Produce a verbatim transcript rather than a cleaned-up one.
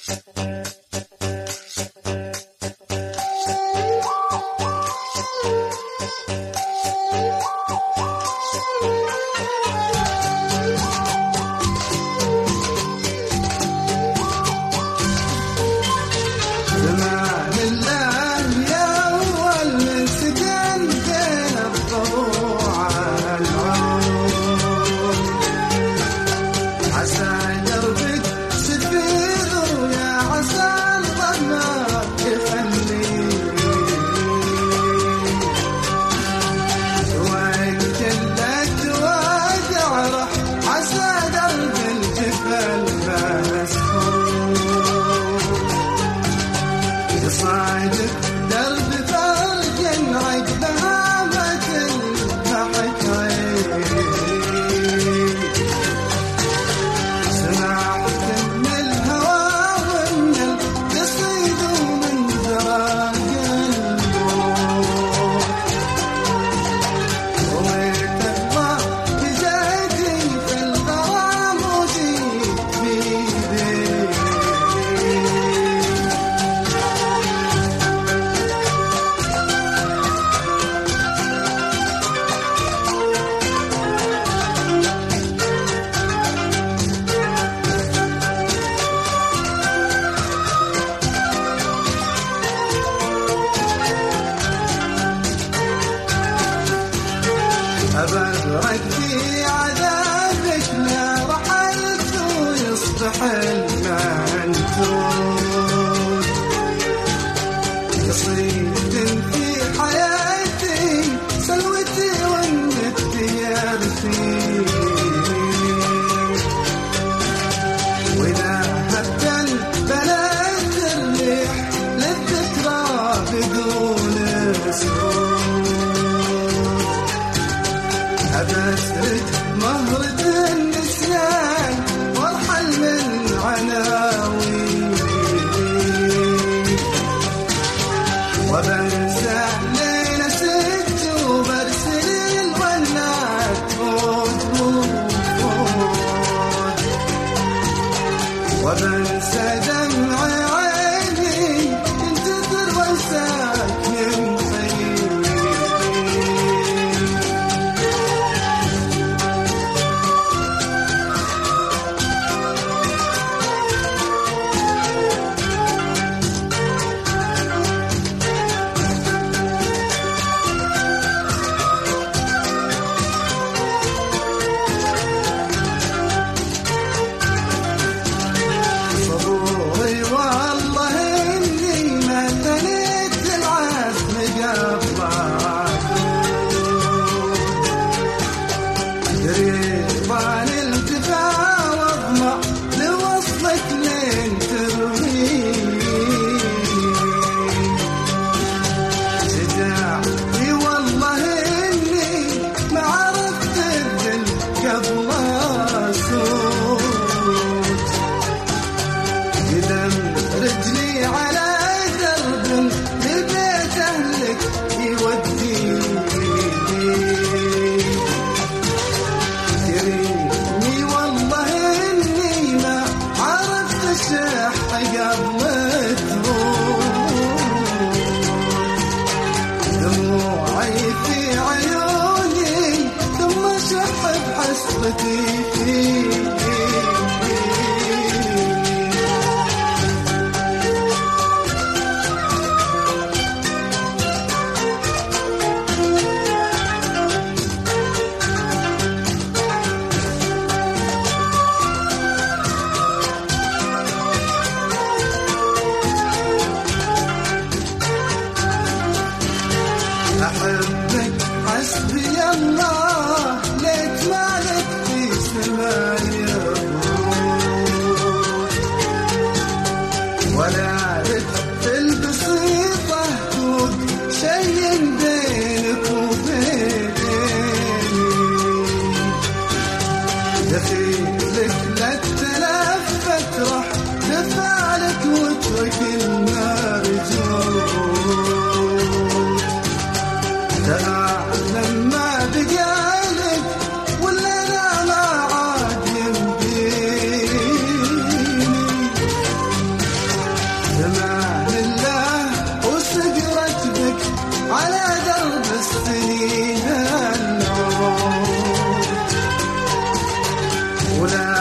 أبرك في عذابك لا رحلت ويصبح المنتود قصيد في حياتي سلوتي وانت يارثي وإذا هبت البلد الريح للذكرى بدون سرود أبسرد مهرة النسيان وارحل من عناوين وبنسى ليلة ست وبرسل الونات فوت فوت وبنسى دمع عيني ينتظر وانساك من رجلي على درب لبيت أهلك يوديني تريني والله إني ما عرفت الشح قبل تروح دموعي في عيوني ثم شح بحسرتي فيك أحبك حسبي الله ليت مالك في سمايا ولا رد البسيطة توق شيء بينك وبيني دخيلك لا تلفت رح دفعلك واترك النار جود لما بقالك ولا لا ما عاد يمديني ولا